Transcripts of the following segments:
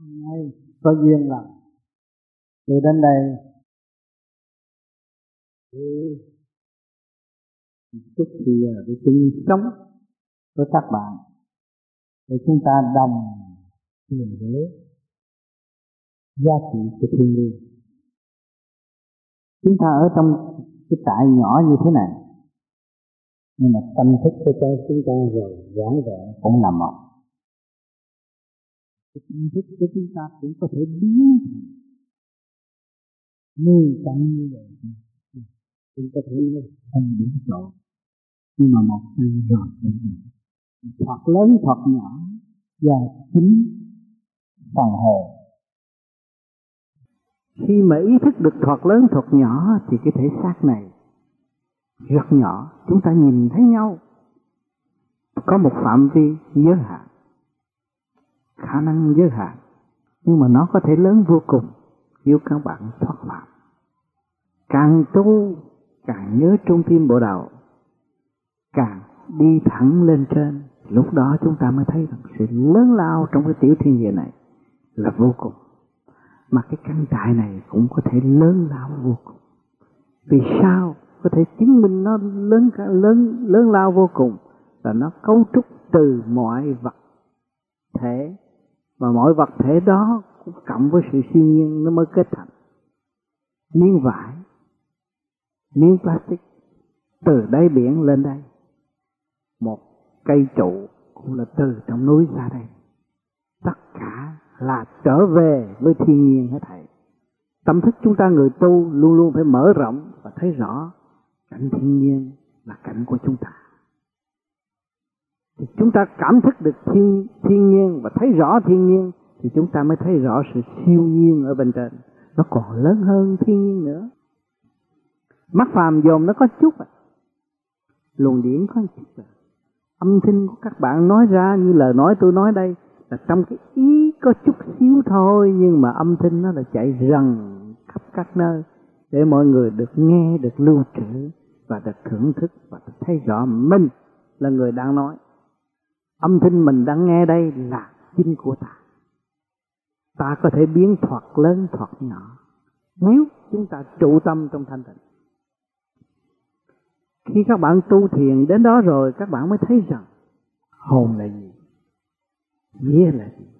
nay có duyên lành tôi đến đây để chút thì để chung sống với các bạn để chúng ta đồng truyền bố giá trị của thiên liêng. Chúng ta ở trong cái trại nhỏ như thế này, nhưng mà tâm thức của chúng ta rồi vỏn vẹn cũng nằm ở cái tâm thức của chúng ta cũng có thể biến như cảnh như vậy. Chúng ta thể không đúng chỗ, nhưng mà một tay rồi thoạt lớn thoạt nhỏ và chính phần hồn. Khi mà ý thức được thoạt lớn thoạt nhỏ thì cái thể xác này rất nhỏ, chúng ta nhìn thấy nhau có một phạm vi giới hạn, khả năng giới hạn, nhưng mà nó có thể lớn vô cùng nếu các bạn thoát phạm. Càng tu càng nhớ trung tim bộ đầu, càng đi thẳng lên trên, lúc đó chúng ta mới thấy rằng sự lớn lao trong cái tiểu thiên địa này là vô cùng. Mà cái căn trại này cũng có thể lớn lao vô cùng. Vì sao có thể chứng minh nó lớn lao vô cùng? Là nó cấu trúc từ mọi vật thể, và mọi vật thể đó cũng cộng với sự siêu nhiên nó mới kết thành. Miếng vải, miếng plastic, từ đáy biển lên đây, một cây trụ cũng là từ trong núi ra đây. Tất cả là trở về với thiên nhiên hết thảy. Tâm thức chúng ta người tu luôn luôn phải mở rộng và thấy rõ cảnh thiên nhiên là cảnh của chúng ta. Thì chúng ta cảm thức được thiên nhiên và thấy rõ thiên nhiên thì chúng ta mới thấy rõ sự siêu nhiên ở bên trên. Nó còn lớn hơn thiên nhiên nữa. Mắt phàm dòm nó có chút luồng điển có chút âm thanh của các bạn nói ra như lời nói tôi nói đây là trong cái ý có chút xíu thôi, nhưng mà âm thanh nó là chạy rần khắp các nơi để mọi người được nghe, được lưu trữ và được thưởng thức và được thấy rõ mình là người đang nói. Âm thanh mình đang nghe đây là chính của ta. Ta có thể biến thoạt lớn thoạt nhỏ nếu chúng ta trụ tâm trong thanh tịnh. Khi các bạn tu thiền đến đó rồi, các bạn mới thấy rằng hồn là gì, vía là gì,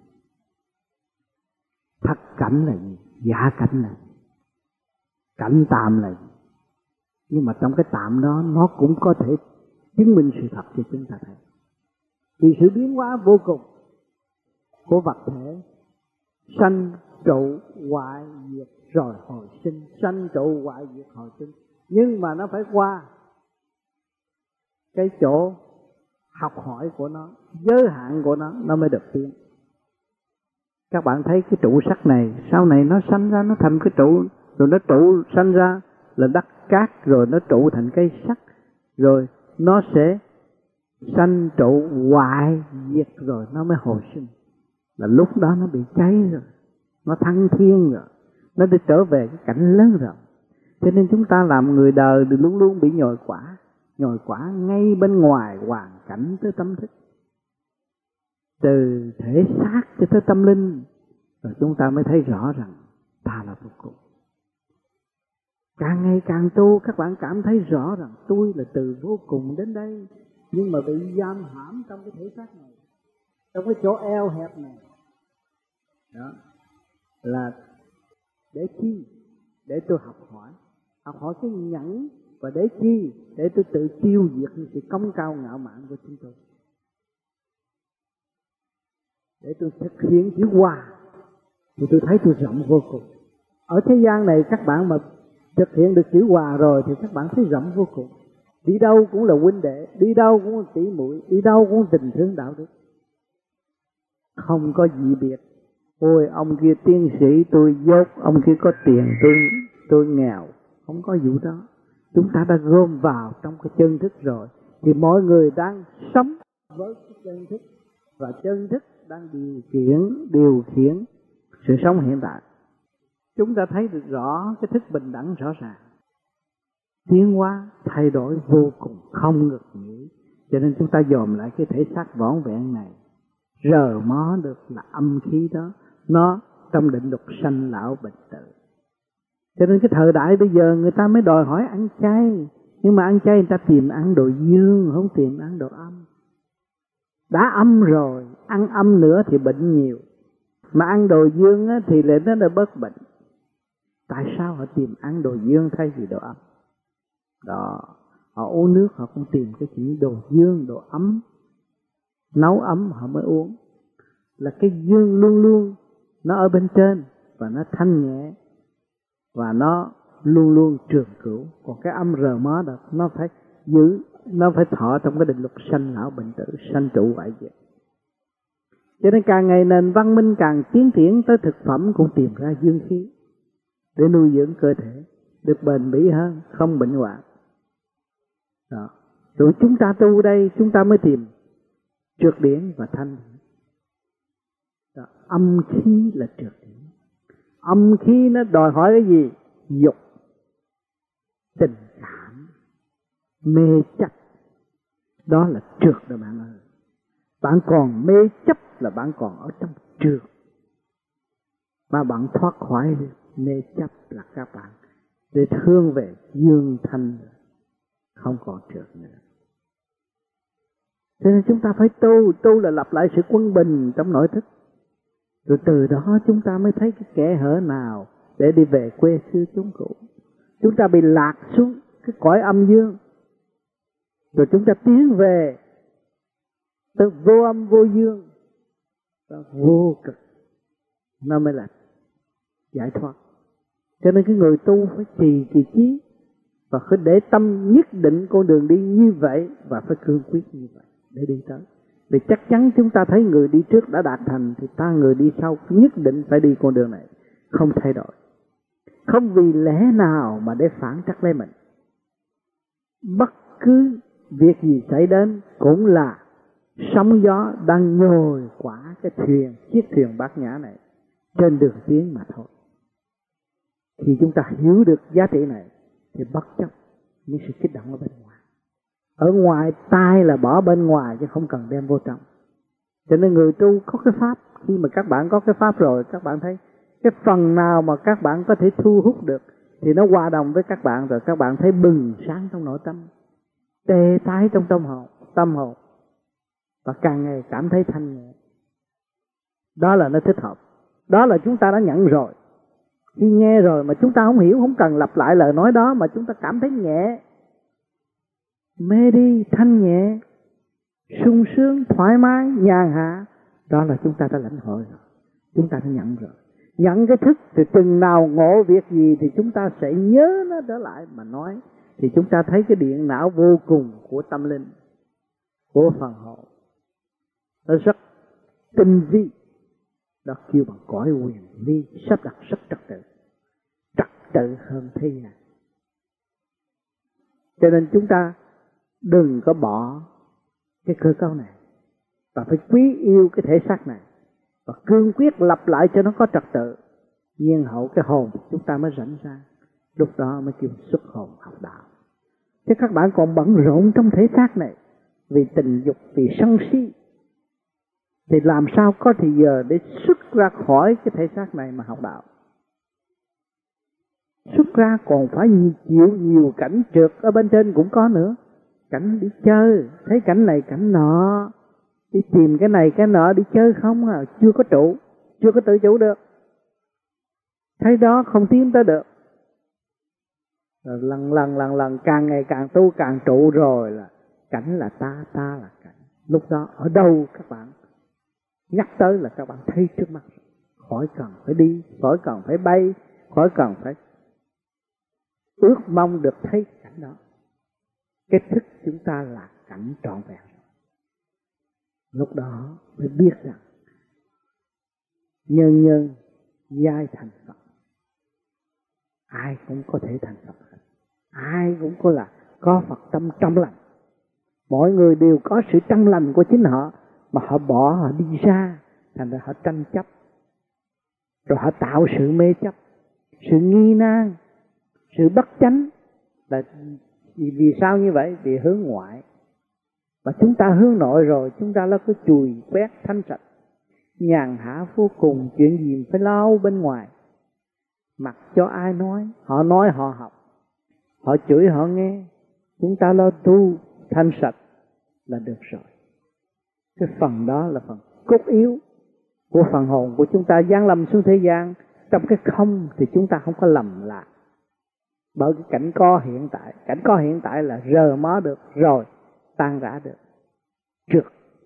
thất cảnh là gì, giả cảnh là gì, cảnh tạm là gì. Nhưng mà trong cái tạm đó nó cũng có thể chứng minh sự thật cho chúng ta thấy. Vì sự biến hóa vô cùng của vật thể, sanh trụ hoại diệt rồi hồi sinh, sanh trụ hoại diệt hồi sinh. Nhưng mà nó phải qua cái chỗ học hỏi của nó, giới hạn của nó mới được tiến. Các bạn thấy cái trụ sắt này, sau này nó sanh ra nó thành cái trụ, rồi nó trụ sanh ra là đất cát, rồi nó trụ thành cây sắt, rồi nó sẽ sanh trụ hoại diệt rồi nó mới hồi sinh. Là lúc đó nó bị cháy rồi, nó thăng thiên rồi, nó đi trở về cái cảnh lớn rồi. Cho nên chúng ta làm người đời thì luôn luôn bị nhồi quả ngay bên ngoài hoàn cảnh tới tâm thức, từ thể xác cho tới tâm linh, rồi chúng ta mới thấy rõ rằng ta là vô cùng. Càng ngày càng tu, các bạn cảm thấy rõ rằng tôi là từ vô cùng đến đây, nhưng mà bị giam hãm trong cái thể xác này, trong cái chỗ eo hẹp này. Đó là để chi? Để tôi học hỏi cái nhẫn. Và để chi? Để tôi tự tiêu diệt những sự cống cao ngạo mạn của chúng tôi. Để tôi thực hiện chữ hòa thì tôi thấy tôi rộng vô cùng. Ở thế gian này các bạn mà thực hiện được chữ hòa rồi thì các bạn thấy rộng vô cùng. Đi đâu cũng là huynh đệ, đi đâu cũng là tỷ muội, đi đâu cũng tình thương đạo đức. Không có gì biệt. Ôi ông kia tiến sĩ tôi dốt, ông kia có tiền tôi nghèo. Không có vụ đó. Chúng ta đã gom vào trong cái chân thức rồi thì mọi người đang sống với cái chân thức, và chân thức đang điều khiển sự sống hiện tại. Chúng ta thấy được rõ cái thức bình đẳng rõ ràng, tiến hóa thay đổi vô cùng không ngừng nghỉ. Cho nên chúng ta dòm lại cái thể xác vỏn vẹn này, rờ mó được là âm khí đó, nó trong định luật sanh lão bệnh tử. Cho nên cái thời đại bây giờ người ta mới đòi hỏi ăn chay, nhưng mà ăn chay người ta tìm ăn đồ dương, không tìm ăn đồ âm. Đã âm rồi, ăn âm nữa thì bệnh nhiều, mà ăn đồ dương thì lại nó đã bớt bệnh. Tại sao họ tìm ăn đồ dương thay vì đồ âm? Đó, họ uống nước họ cũng tìm cái chuyện đồ dương, đồ ấm, nấu ấm họ mới uống. Là cái dương luôn luôn nó ở bên trên và nó thanh nhẹ và nó luôn luôn trường cửu. Còn cái âm rờ mó đó nó phải giữ, nó phải thọ trong cái định luật sanh lão bệnh tử, sanh trụ vậy vậy. Cho nên càng ngày nền văn minh càng tiến triển, tới thực phẩm cũng tìm ra dương khí để nuôi dưỡng cơ thể được bền bỉ hơn, không bệnh hoạn. Đó. Rồi chúng ta tu đây, chúng ta mới tìm trượt điển và thanh điển. Đó. Âm khí là trượt điển. Âm khí nó đòi hỏi cái gì? Dục, tình cảm, mê chấp. Đó là trượt rồi bạn ơi. Bạn còn mê chấp là bạn còn ở trong trượt. Mà bạn thoát khỏi mê chấp là các bạn để thương về dương thanh, không còn trượt nữa. Cho nên chúng ta phải tu là lập lại sự quân bình trong nội thức. Rồi từ đó chúng ta mới thấy cái kẽ hở nào để đi về quê xưa chốn cũ. Chúng ta bị lạc xuống cái cõi âm dương, rồi chúng ta tiến về từ vô âm vô dương, vô cực, nó mới là giải thoát. Cho nên cái người tu phải trì kỳ chí và phải để tâm nhất định con đường đi như vậy và phải cương quyết như vậy để đi tới. Vì chắc chắn chúng ta thấy người đi trước đã đạt thành thì ta người đi sau nhất định phải đi con đường này, không thay đổi. Không vì lẽ nào mà để phản trắc lấy mình. Bất cứ việc gì xảy đến cũng là sóng gió đang nhồi quả cái thuyền, chiếc thuyền bát nhã này trên đường tiến mà thôi. Khi chúng ta hiểu được giá trị này thì bất chấp những sự kích động ở bên ngoài. Ở ngoài tai là bỏ bên ngoài chứ không cần đem vô trong. Cho nên người tu có cái pháp, khi mà các bạn có cái pháp rồi, các bạn thấy cái phần nào mà các bạn có thể thu hút được thì nó hòa đồng với các bạn, rồi các bạn thấy bừng sáng trong nội tâm, tê tái trong tâm hồn và càng ngày cảm thấy thanh nhẹ. Đó là nó thích hợp. Đó là chúng ta đã nhận rồi. Khi nghe rồi mà chúng ta không hiểu, không cần lặp lại lời nói đó, mà chúng ta cảm thấy nhẹ, mê đi, thanh nhẹ, sung sướng, thoải mái, nhàn hạ. Đó là chúng ta đã lãnh hội rồi. Chúng ta đã nhận rồi. Nhận cái thức thì chừng nào ngộ việc gì thì chúng ta sẽ nhớ nó trở lại mà nói. Thì chúng ta thấy cái điện não vô cùng của tâm linh, của phần hồn, nó rất tinh vi. Đó kêu bằng cõi quyền vi, sắp đặt rất trật tự hơn thế gian. Cho nên chúng ta đừng có bỏ cái cơ cấu này, và phải quý yêu cái thể xác này, và cương quyết lập lại cho nó có trật tự. Nhiên hậu cái hồn chúng ta mới rảnh ra, lúc đó mới kêu xuất hồn học đạo. Chứ các bạn còn bận rộn trong thể xác này vì tình dục, vì sân si, thì làm sao có thời giờ để xuất ra khỏi cái thể xác này mà học đạo. Xuất ra còn phải chịu nhiều cảnh trượt ở bên trên cũng có nữa. Cảnh đi chơi, thấy cảnh này cảnh nọ, đi tìm cái này cái nọ, đi chơi không à, chưa có trụ, chưa có tự chủ được. Thấy đó không tiến tới được. Rồi lần càng ngày càng tu càng trụ rồi là cảnh là ta là cảnh. Lúc đó ở đâu các bạn nhắc tới là các bạn thấy trước mắt, khỏi cần phải đi, khỏi cần phải bay, khỏi cần phải ước mong được thấy cảnh đó. Cái thức chúng ta là cảnh trọn vẹn. Lúc đó mới biết rằng nhân giai thành Phật. Ai cũng có thể thành Phật, ai cũng có Phật tâm trong lành. Mọi người đều có sự trong lành của chính họ, mà họ bỏ, họ đi ra, thành ra họ tranh chấp, rồi họ tạo sự mê chấp, sự nghi nan, sự bất chánh. Là vì sao như vậy? Vì hướng ngoại. Và chúng ta hướng nội rồi, chúng ta là cứ chùi quét thanh sạch. nhàn hạ vô cùng, chuyện gì phải lo bên ngoài. Mặc cho ai nói họ học, họ chửi họ nghe, chúng ta lo tu thanh sạch là được rồi. Cái phần đó là phần cốt yếu của phần hồn của chúng ta giáng lâm xuống thế gian. Trong cái không thì chúng ta không có lầm lạc, bởi cái cảnh có hiện tại. Cảnh có hiện tại là rờ mó được rồi, tan rã được, trượt.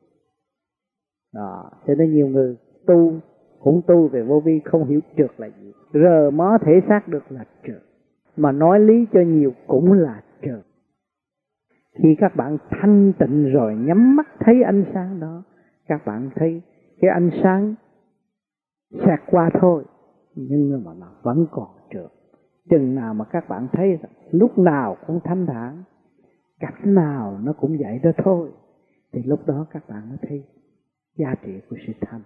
Đó, cho nên nhiều người cũng tu về vô vi không hiểu trượt là gì. Rờ mó thể xác được là trượt, mà nói lý cho nhiều cũng là trượt. Khi các bạn thanh tịnh rồi, nhắm mắt thấy ánh sáng đó, các bạn thấy cái ánh sáng xẹt qua thôi, nhưng mà nó vẫn còn trượt. Chừng nào mà các bạn thấy lúc nào cũng thanh thản, cảnh nào nó cũng vậy đó thôi, thì lúc đó các bạn mới thấy giá trị của sự thanh.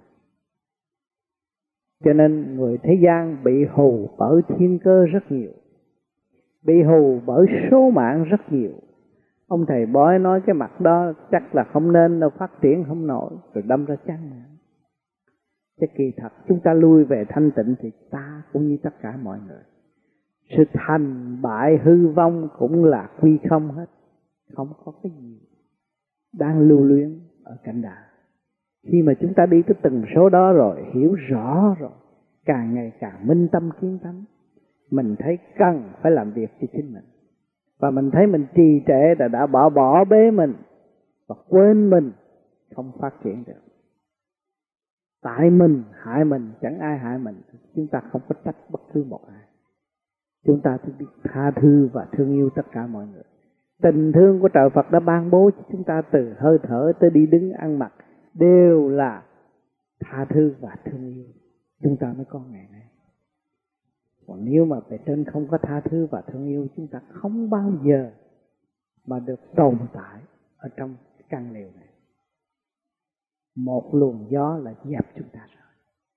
Cho nên người thế gian bị hù bởi thiên cơ rất nhiều, bị hù bởi số mạng rất nhiều. Ông thầy bói nói cái mặt đó chắc là không nên đâu, phát triển không nổi, rồi đâm ra chán nản. Chứ kỳ thật chúng ta lui về thanh tịnh thì ta cũng như tất cả mọi người, sự thành bại hư vong cũng là quy không hết, không có cái gì đang lưu luyến ở cảnh đạo. Khi mà chúng ta đi tới từng số đó rồi, hiểu rõ rồi, càng ngày càng minh tâm kiến tánh, mình thấy cần phải làm việc cho chính mình. Và mình thấy mình trì trệ là đã bỏ bế mình và quên mình, không phát triển được. Tại mình hại mình, chẳng ai hại mình. Chúng ta không có trách bất cứ một ai. Chúng ta phải biết tha thứ và thương yêu tất cả mọi người. Tình thương của trời Phật đã ban bố cho chúng ta, từ hơi thở tới đi đứng ăn mặc đều là tha thứ và thương yêu, chúng ta mới có ngày nay. Còn nếu mà về trên không có tha thứ và thương yêu, chúng ta không bao giờ mà được tồn tại ở trong căn lều này. Một luồng gió là dẹp chúng ta rồi,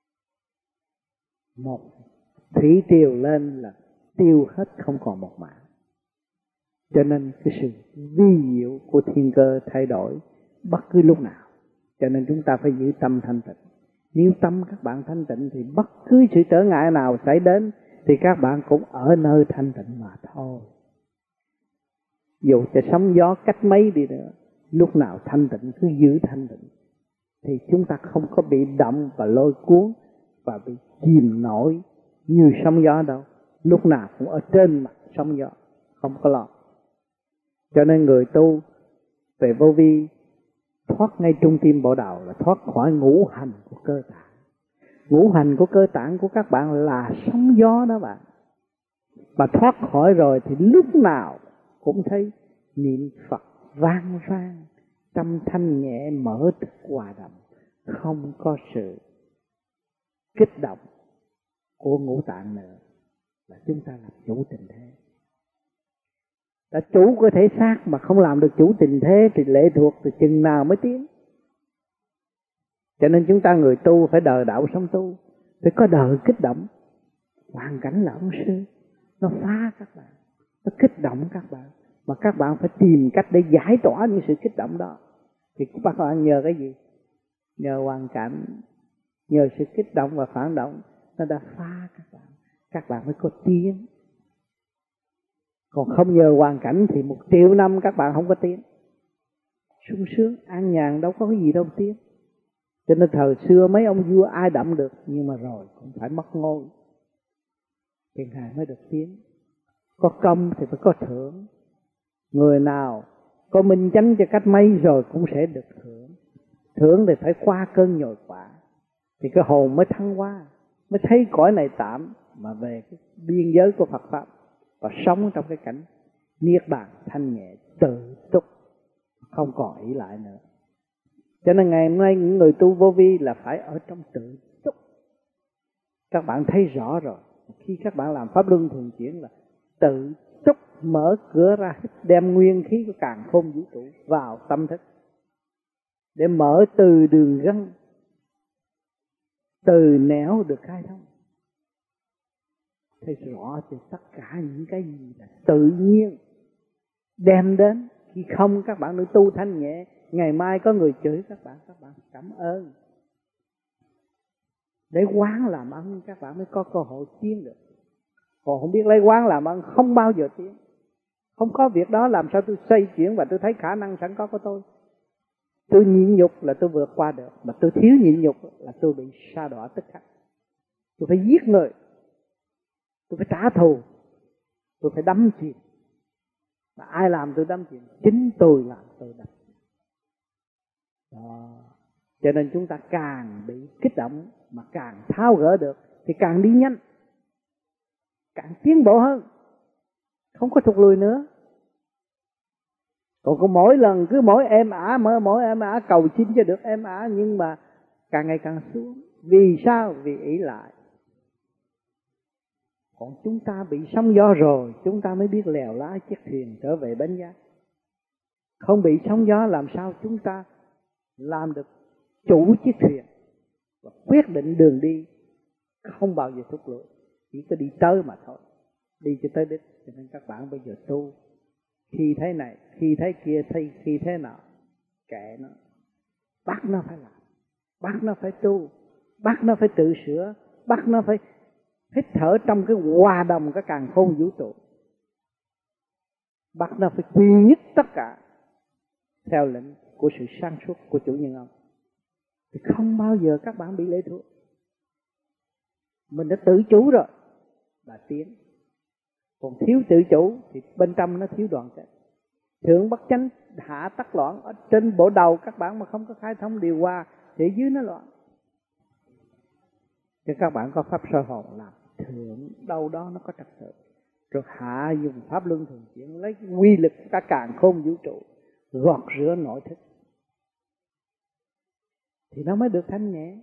một thủy triều lên là tiêu hết, không còn một mảng. Cho nên cái sự vi diệu của thiên cơ thay đổi bất cứ lúc nào. Cho nên chúng ta phải giữ tâm thanh tịnh. Nếu tâm các bạn thanh tịnh thì bất cứ sự trở ngại nào xảy đến thì các bạn cũng ở nơi thanh tịnh mà thôi. Dù cho sóng gió cách mấy đi nữa, lúc nào thanh tịnh cứ giữ thanh tịnh, thì chúng ta không có bị động và lôi cuốn và bị chìm nổi như sóng gió đâu. Lúc nào cũng ở trên mặt sóng gió, không có lo. Cho nên người tu về vô vi thoát ngay trung tim bộ đầu là thoát khỏi ngũ hành của cơ tạng. Ngũ hành của cơ tạng của các bạn là sóng gió đó bạn. Mà thoát khỏi rồi thì lúc nào cũng thấy niệm Phật vang vang, tâm thanh nhẹ mở thức hòa đồng, không có sự kích động của ngũ tạng nữa, là chúng ta làm chủ tình thế. Đã chủ của thể xác mà không làm được chủ tình thế thì lệ thuộc từ chừng nào mới tiến. Cho nên chúng ta người tu phải đời đạo sống tu, phải có đời kích động. Hoàn cảnh là ân sư, nó phá các bạn, nó kích động các bạn, mà các bạn phải tìm cách để giải tỏa những sự kích động đó. Thì các bạn nhờ cái gì? Nhờ hoàn cảnh, nhờ sự kích động và phản động, nó đã phá các bạn mới có tiến. Còn không nhờ hoàn cảnh thì 1 triệu năm các bạn không có tiến. Sung sướng, an nhàn đâu có cái gì đâu tiến. Cho nên thời xưa mấy ông vua ai đậm được, nhưng mà rồi cũng phải mất ngôi, thì ngài mới được tiến. Có công thì phải có thưởng. Người nào có minh chánh cho cách mấy rồi cũng sẽ được thưởng. Thưởng thì phải qua cơn nhồi quả, thì cái hồn mới thăng hoa, mới thấy cõi này tạm, mà về cái biên giới của Phật Pháp, và sống trong cái cảnh niết bàn thanh nhẹ tự túc, không còn ỷ lại nữa. Cho nên ngày hôm nay những người tu vô vi là phải ở trong tự túc. Các bạn thấy rõ rồi, khi các bạn làm pháp luân thường chuyển là tự túc, mở cửa ra đem nguyên khí của càn khôn vũ trụ vào tâm thức, để mở từ đường gân, từ nẻo được khai thông. Thấy rõ thì tất cả những cái gì là tự nhiên đem đến. Khi không các bạn được tu thanh nhẹ, ngày mai có người chửi các bạn cảm ơn. Lấy quán làm ăn các bạn mới có cơ hội tiến được. Còn không biết lấy quán làm ăn không bao giờ tiến. Không có việc đó làm sao tôi xây chuyển và tôi thấy khả năng sẵn có của tôi. Tôi nhịn nhục là tôi vượt qua được, mà tôi thiếu nhịn nhục là tôi bị sa đọa tức khắc. Tôi phải giết người, tôi phải trả thù, tôi phải đắm chìm. Mà ai làm tôi đắm chìm? Chính tôi làm tôi đắm. Đó. Cho nên chúng ta càng bị kích động mà càng tháo gỡ được thì càng đi nhanh, càng tiến bộ hơn, không có thụt lùi nữa. Còn có mỗi lần cứ mỗi êm ả cầu xin cho được êm ả, nhưng mà càng ngày càng xuống. Vì sao? Vì ỷ lại. Còn chúng ta bị sóng gió rồi, chúng ta mới biết lèo lái chiếc thuyền trở về bến giác. Không bị sóng gió làm sao chúng ta làm được chủ chiếc thuyền và quyết định đường đi, không bao giờ thụt lùi, chỉ có đi tới mà thôi, đi cho tới đích. Cho nên các bạn bây giờ tu, khi thế này, khi thế kia, khi thế nào, kệ nó, bắt nó phải làm, bắt nó phải tu, bắt nó phải tự sửa, bắt nó phải hít thở trong cái hòa đồng cái càn khôn vũ trụ, bắt nó phải quy nhất tất cả theo lệnh của sự sáng suốt của chủ nhân ông, thì không bao giờ các bạn bị lệ thuộc. Mình đã tự chủ rồi là tiến. Còn thiếu tự chủ thì bên trong nó thiếu đoàn kết. Thượng bất chánh hạ tắc loạn. Ở trên bộ đầu các bạn mà không có khai thông điều hòa thì dưới nó loạn. Cho các bạn có pháp soi hồn làm thượng đâu đó nó có trật tự, rồi hạ dùng pháp luân thường chuyển lấy quy lực cả càn khôn vũ trụ gọt rửa nội thức thì nó mới được thanh nhẹ.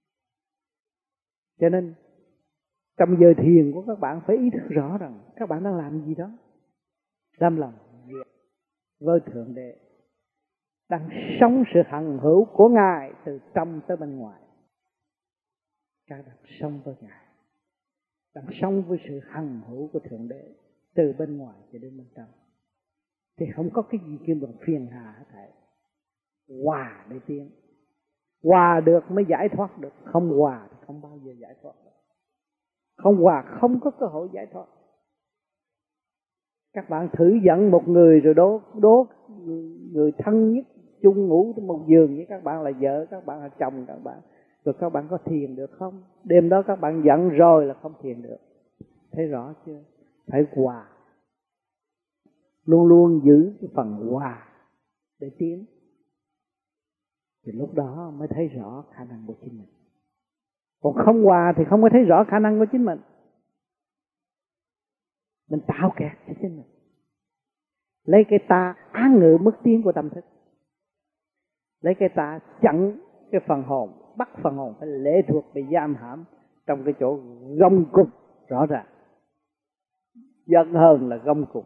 Cho nên trong giờ thiền của các bạn phải ý thức rõ rằng các bạn đang làm gì đó, đang làm việc với Thượng Đế, đang sống sự hằng hữu của Ngài từ trong tới bên ngoài. Các bạn sống với Ngài, đang sống với sự hằng hữu của Thượng Đế từ bên ngoài cho đến bên trong, thì không có cái gì kêu bằng phiền hà hết thảy. Hòa để tiến, hòa được mới giải thoát được, không hòa thì không bao giờ giải thoát được. Không hòa không có cơ hội giải thoát. Các bạn thử giận một người rồi đố người thân nhất chung ngủ trong một giường với các bạn là vợ, các bạn là chồng các bạn, rồi các bạn có thiền được không? Đêm đó các bạn giận rồi là không thiền được. Thấy rõ chưa? Phải hòa, luôn luôn giữ cái phần hòa để tiến, thì lúc đó mới thấy rõ khả năng của chính mình. Còn không hòa thì không có thấy rõ khả năng của chính mình. Mình tạo kẹt cho chính mình, lấy cái ta án ngự mức tiến của tâm thức, lấy cái ta chặn cái phần hồn, bắt phần hồn phải lệ thuộc, bị giam hãm trong cái chỗ gông cùm rõ ràng. Giận hờn là gông cùm,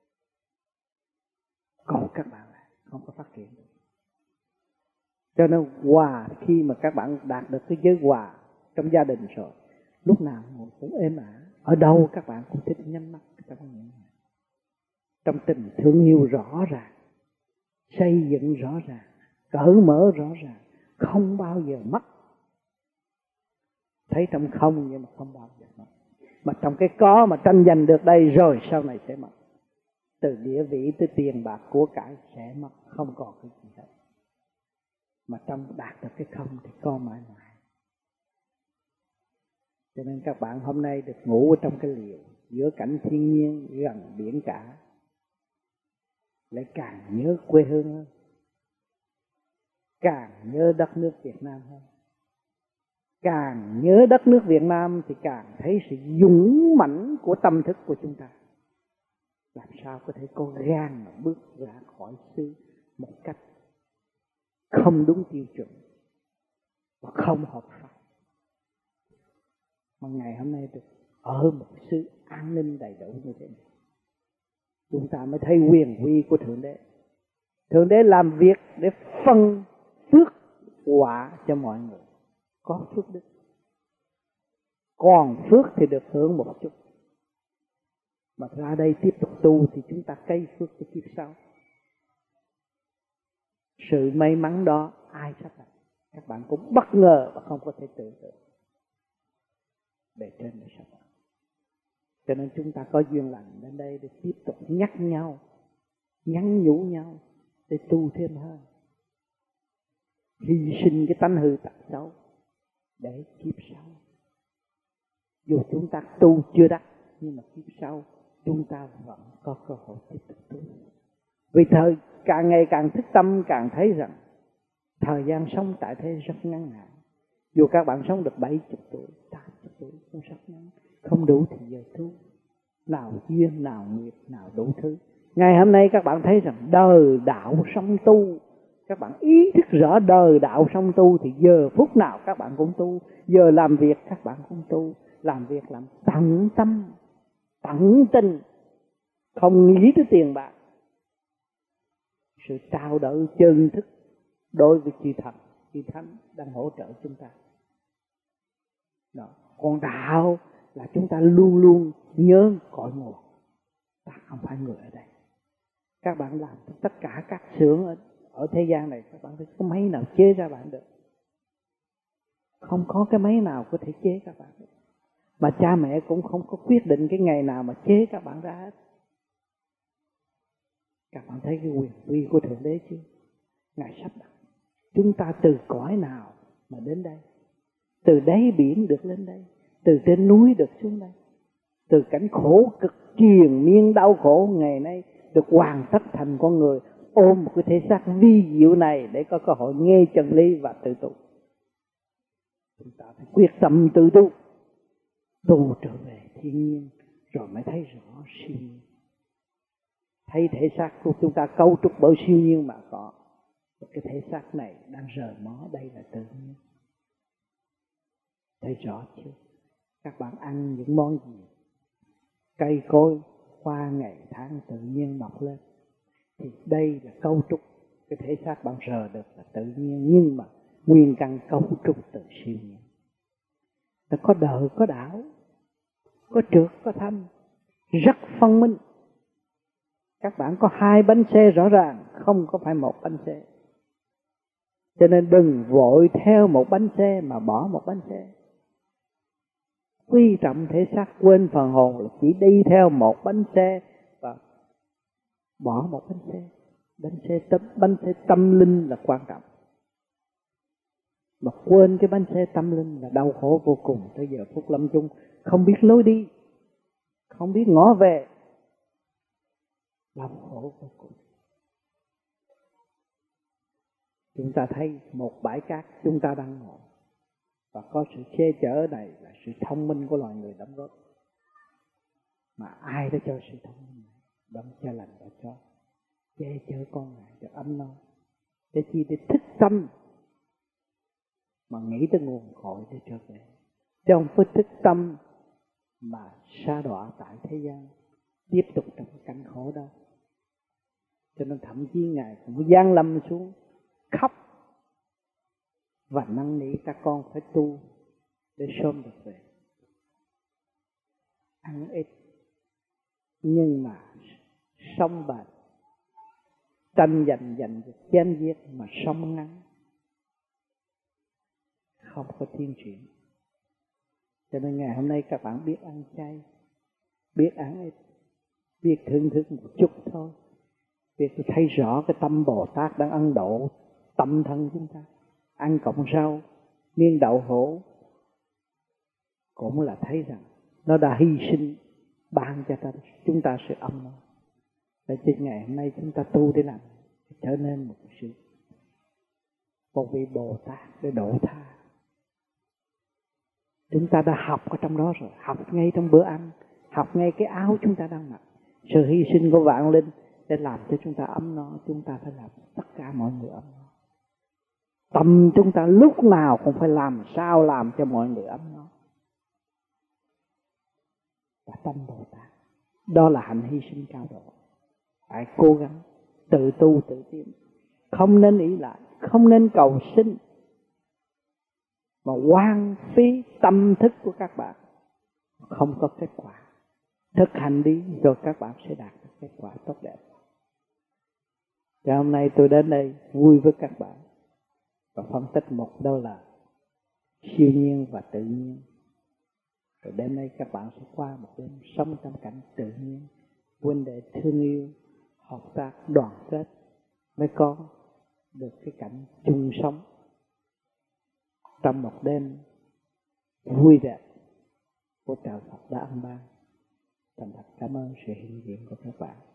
còn các bạn không có phát triển được. Cho nên hòa, khi mà các bạn đạt được cái giới hòa trong gia đình rồi, lúc nào cũng êm ả. Ở đâu các bạn cũng thích nhắm mắt, trong tình thương yêu rõ ràng, xây dựng rõ ràng, cởi mở rõ ràng, không bao giờ mất. Thấy trong không nhưng mà không bao giờ mất. Mà trong cái có mà tranh giành được đây rồi sau này sẽ mất. Từ địa vị tới tiền bạc của cải sẽ mất, không còn cái gì hết. Mà trong đạt được cái không thì có mãi mãi. Cho nên các bạn hôm nay được ngủ ở trong cái liều giữa cảnh thiên nhiên gần biển cả, lại càng nhớ quê hương hơn, càng nhớ đất nước Việt Nam hơn. Càng nhớ đất nước Việt Nam thì càng thấy sự dũng mãnh của tâm thức của chúng ta. Làm sao có thể có gan mà bước ra khỏi xứ một cách không đúng tiêu chuẩn và không hợp pháp. Mà ngày hôm nay được ở một xứ an ninh đầy đủ như thế này, chúng ta mới thấy quyền uy của Thượng Đế. Thượng Đế làm việc để phân phước quả cho mọi người, có phước đức. Còn phước thì được hưởng một chút, mà ra đây tiếp tục tu thì chúng ta cấy phước cho kiếp sau. Sự may mắn đó ai sắp đặt, các bạn cũng bất ngờ và không có thể tưởng tượng. bề trên bề sau. Cho nên chúng ta có duyên lành đến đây để tiếp tục nhắc nhau, nhắn nhủ nhau để tu thêm hơn, hy sinh cái tánh hư tật xấu để kiếp sau. Dù chúng ta tu chưa đắc, nhưng mà kiếp sau chúng ta vẫn có cơ hội tiếp tục tu. Vì thời càng ngày càng thức tâm, càng thấy rằng thời gian sống tại thế rất ngắn hạn. Dù các bạn sống được 70 tuổi, 80 tuổi cũng rất ngắn, không đủ thì giờ tu. Nào duyên, nào nghiệp, nào đủ thứ. Ngày hôm nay các bạn thấy rằng đời đạo sống tu, các bạn ý thức rõ đời đạo sống tu thì giờ phút nào các bạn cũng tu, giờ làm việc các bạn cũng tu, làm việc làm tận tâm, tận tình, không nghĩ tới tiền bạc. Sự trao đổi chân thức đối với chư thần, chư thánh đang hỗ trợ chúng ta. Đó. Còn đạo là chúng ta luôn luôn nhớ cội nguồn. Ta không phải người ở đây. Các bạn làm tất cả các xưởng ở thế gian này, các bạn thấy có máy nào chế ra bạn được? Không có cái máy nào có thể chế các bạn được. Mà cha mẹ cũng không có quyết định cái ngày nào mà chế các bạn ra hết. Các bạn thấy cái quyền uy của Thượng Đế chưa? Ngài sắp đặt chúng ta từ cõi nào mà đến đây, từ đáy biển được lên đây, từ trên núi được xuống đây, từ cảnh khổ cực triền miên đau khổ ngày nay được hoàn tất thành con người, ôm một cái thể xác vi diệu này để có cơ hội nghe chân lý và tự tu. Chúng ta phải quyết tâm tự tu, tu trở về thiên nhiên rồi mới thấy rõ siêu nhiên. Thấy thể xác của chúng ta cấu trúc bởi siêu nhiên mà có. Cái thể xác này đang rời mó, đây là tự nhiên. Thấy rõ chưa? Các bạn ăn những món gì? Cây cối, qua ngày tháng tự nhiên mọc lên. Thì đây là cấu trúc. Cái thể xác bạn rời được là tự nhiên, nhưng mà nguyên căn cấu trúc từ siêu nhiên. Nó có đời, có đảo, có trượt, có thanh, rất phân minh. Các bạn có hai bánh xe rõ ràng, không có phải một bánh xe. Cho nên đừng vội theo một bánh xe mà bỏ một bánh xe. Quý trọng thể xác, quên phần hồn là chỉ đi theo một bánh xe và bỏ một bánh xe. Bánh xe tâm linh là quan trọng. Mà quên cái bánh xe tâm linh là đau khổ vô cùng. Tới giờ phút lâm chung không biết lối đi, không biết ngó về, đau khổ vô cùng. Chúng ta thấy một bãi cát chúng ta đang ngồi, và có sự che chở này là sự thông minh của loài người đóng góp. Mà ai đã cho sự thông minh này? Đấng Cha Lành đã cho. Che chở con Ngài cho ấm no. Để chi? Để thức tâm mà nghĩ tới nguồn cội để trở về. Chứ không phải thức tâm mà sa đọa tại thế gian, tiếp tục trong cảnh khổ đâu. Cho nên thậm chí Ngài cũng giáng lâm xuống khóc và năn nỉ các con phải tu để sớm được về. Ăn ít nhưng mà sống bền, tranh giành chém giết mà sống ngắn, không có tiến triển. Cho nên ngày hôm nay các bạn biết ăn chay, biết ăn ít, biết thưởng thức một chút thôi, biết thấy rõ cái tâm Bồ Tát đang ân độ tâm thân chúng ta. Ăn cọng rau, miếng đậu hũ cũng là thấy rằng nó đã hy sinh ban cho chúng ta sự ấm no. Để cho ngày hôm nay chúng ta tu để làm trở nên một vị Bồ Tát để độ tha. Chúng ta đã học ở trong đó rồi, học ngay trong bữa ăn, học ngay cái áo chúng ta đang mặc. Sự hy sinh của vạn linh để làm cho chúng ta ấm no, chúng ta phải làm tất cả mọi người ấm no. Tâm chúng ta lúc nào cũng phải làm sao làm cho mọi người ấm no. Và tâm Bồ Tát, đó là hạnh hy sinh cao độ. Phải cố gắng tự tu tự tiến, không nên ỷ lại, không nên cầu xin mà hoang phí tâm thức của các bạn, không có kết quả. Thực hành đi rồi các bạn sẽ đạt được kết quả tốt đẹp. Và hôm nay tôi đến đây vui với các bạn và phân tích một đó là siêu nhiên và tự nhiên. Rồi đêm nay các bạn sẽ qua một đêm sống trong cảnh tự nhiên, huynh đệ thương yêu, hợp tác đoàn kết, mới có được cái cảnh chung sống trong một đêm vui đẹp của trời Phật đã ban. Thành thật cảm ơn sự hiện diện của các bạn.